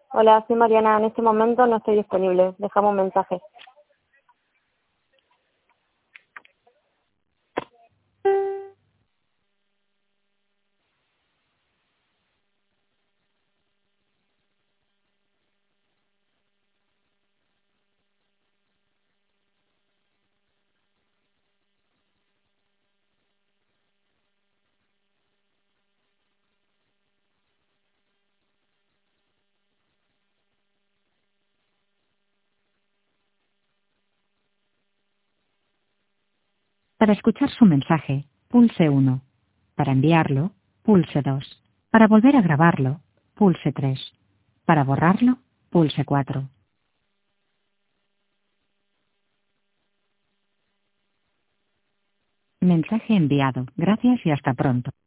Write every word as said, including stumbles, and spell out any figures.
Hola, soy Mariana. En este momento no estoy disponible. Dejamos un mensaje. Para escuchar su mensaje, pulse uno. Para enviarlo, pulse dos. Para volver a grabarlo, pulse tres. Para borrarlo, pulse cuatro. Mensaje enviado. Gracias y hasta pronto.